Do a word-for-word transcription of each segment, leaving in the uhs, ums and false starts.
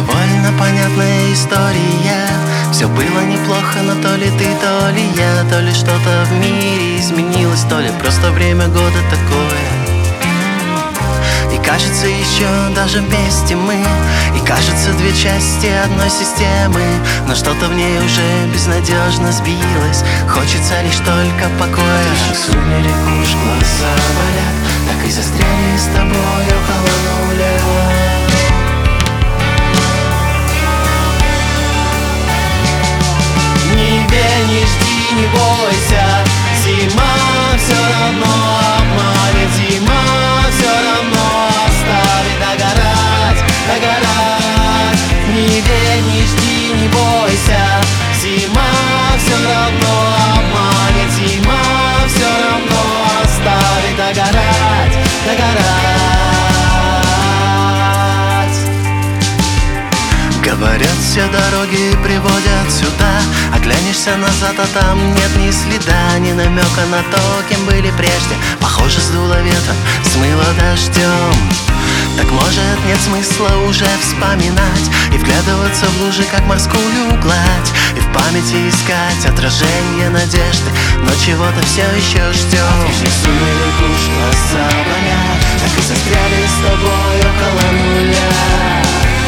Довольно понятная история. Все было неплохо, но то ли ты, то ли я, то ли что-то в мире изменилось, то ли просто время года такое. И кажется, еще даже вместе мы, и кажется, две части одной системы, но что-то в ней уже безнадежно сбилось. Хочется лишь только покоя. В сумерек уж глаза болят, так и застряли с тобой около нуля. Не жди, не бойся, зима все равно обманет, зима все равно оставит догорать, догорать. Не верь, не жди, не бойся, зима все равно обманет, зима все равно оставит догорать, догорать. Говорят, все дороги приводят сюда, оглянешься назад, а там нет ни следа, ни намека на то, кем были прежде. Похоже, сдуло ветром, смыло дождем. Так может нет смысла уже вспоминать и вглядываться в лужи, как морскую гладь, и в памяти искать отражение надежды, но чего-то все еще ждем. И сумерек уж глаза болят, так и застряли с тобой около нуля.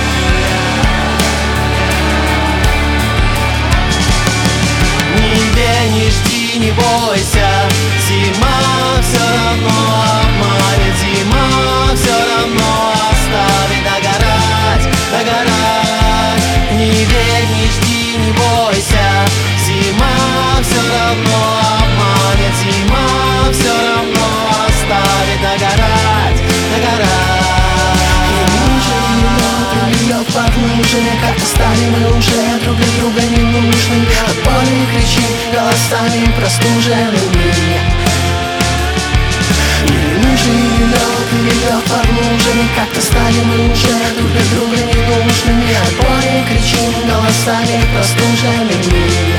Не жди, не бойся, зима все равно обманет, зима все равно оставит догорать, догорать. Не верь, не жди, не бойся, зима все равно обманет, зима все равно оставит догорать, догорать. И нужен лед под лужами, как-то стали мы уже друг для друга не нужны. От боли кричим голосами простуженными. Или нужен лед, или лед под лужами, как-то стали мы уже друг для друга не нужными. От боли кричим голосами простуженными.